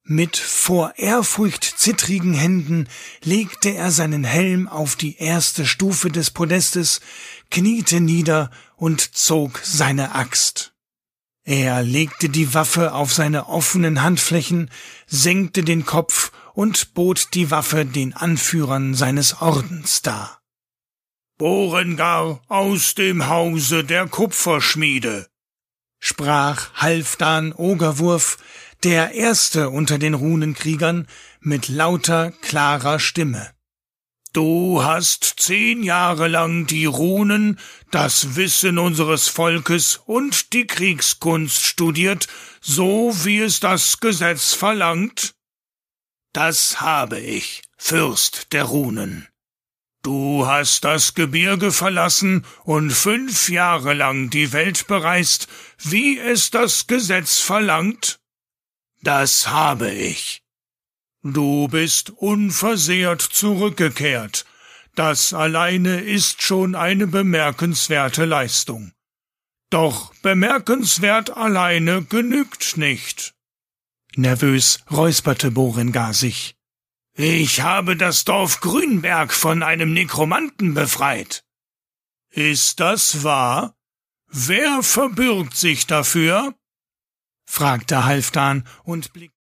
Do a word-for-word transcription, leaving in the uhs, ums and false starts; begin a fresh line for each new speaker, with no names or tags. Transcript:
Mit vor Ehrfurcht zittrigen Händen legte er seinen Helm auf die erste Stufe des Podestes, kniete nieder und zog seine Axt. Er legte die Waffe auf seine offenen Handflächen, senkte den Kopf und bot die Waffe den Anführern seines Ordens dar.
»Berengar aus dem Hause der Kupferschmiede«,
sprach Halfdan Ogerwurf, der Erste unter den Runenkriegern, mit lauter, klarer Stimme.
»Du hast zehn Jahre lang die Runen, das Wissen unseres Volkes und die Kriegskunst studiert, so wie es das Gesetz verlangt?«
»Das habe ich, Fürst der Runen.«
»Du hast das Gebirge verlassen und fünf Jahre lang die Welt bereist, wie es das Gesetz verlangt?«
»Das habe ich.«
»Du bist unversehrt zurückgekehrt. Das alleine ist schon eine bemerkenswerte Leistung. Doch bemerkenswert alleine genügt nicht.«
Nervös räusperte Berengar sich.
»Ich habe das Dorf Grünberg von einem Nekromanten befreit.«
»Ist das wahr? Wer verbürgt sich dafür?«
fragte Halfdan und blickte